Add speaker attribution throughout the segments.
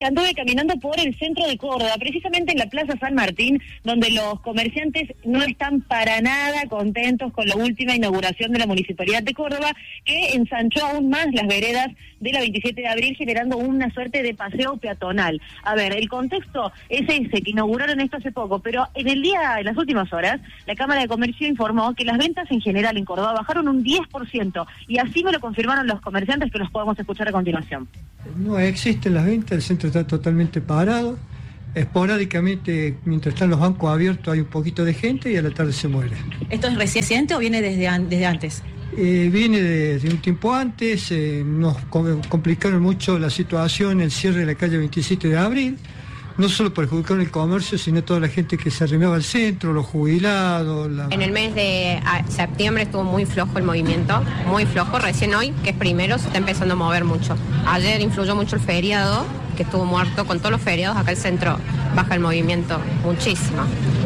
Speaker 1: Anduve caminando por el centro de Córdoba, precisamente en la Plaza San Martín, donde los comerciantes no están para nada contentos con la última inauguración de la Municipalidad de Córdoba, que ensanchó aún más las veredas de la 27 de abril, generando una suerte de paseo peatonal. A ver, el contexto es ese, que inauguraron esto hace poco, pero en las últimas horas, la Cámara de Comercio informó que las ventas en general en Córdoba bajaron un 10%, y así me lo confirmaron los comerciantes, que los podemos escuchar a continuación.
Speaker 2: No existen las ventas, el centro está totalmente parado. Esporádicamente, mientras están los bancos abiertos, hay un poquito de gente y a la tarde se muere.
Speaker 3: ¿Esto es reciente o viene desde antes?
Speaker 2: Viene de un tiempo antes. Nos complicaron mucho la situación, el cierre de la calle 27 de abril. No solo perjudicaron el comercio, sino toda la gente que se arrimaba al centro, los jubilados.
Speaker 4: En el mes de septiembre estuvo muy flojo el movimiento, muy flojo. Recién hoy, que es primero, se está empezando a mover mucho. Ayer influyó mucho el feriado, que estuvo muerto. Con todos los feriados acá el centro baja el movimiento muchísimo.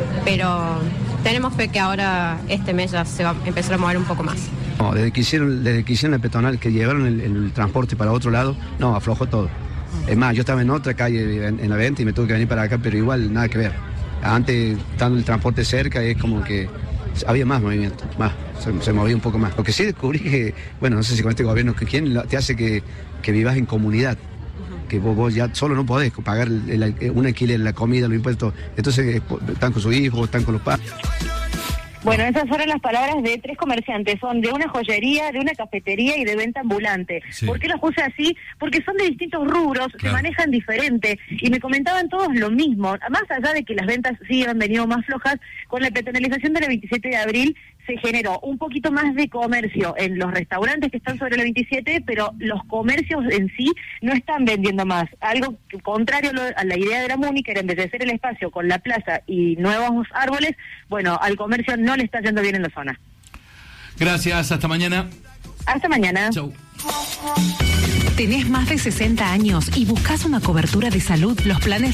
Speaker 4: Pero tenemos fe que ahora este mes ya se va a empezar a mover un poco más.
Speaker 5: No, desde que hicieron la peatonal, que llevaron el transporte para otro lado, no, aflojó todo. Es más, yo estaba en otra calle en la 20 y me tuve que venir para acá, pero igual nada que ver. Antes, estando el transporte cerca, es como que había más movimiento, se movía un poco más. Lo que sí descubrí que, bueno, no sé si con este gobierno, que quién te hace que vivas en comunidad, que vos ya solo no podés pagar un alquiler, la comida, los impuestos. Entonces están con sus hijos, están con los padres.
Speaker 1: Bueno, esas fueron las palabras de 3 comerciantes, son de una joyería, de una cafetería y de venta ambulante. Sí. ¿Por qué los puse así? Porque son de distintos rubros, claro, se manejan diferente, y me comentaban todos lo mismo. Más allá de que las ventas sí han venido más flojas, con la peatonalización de la 27 de abril se generó un poquito más de comercio en los restaurantes que están sobre la 27, pero los comercios en sí no están vendiendo más. Algo contrario a la idea de la MUNI, que era embellecer el espacio con la plaza y nuevos árboles. Bueno, al comercio no le está yendo bien en la zona.
Speaker 6: Gracias, hasta mañana.
Speaker 1: Hasta mañana.
Speaker 6: Chau.
Speaker 7: ¿Tenés más de 60 años y buscas una cobertura de salud? Los planes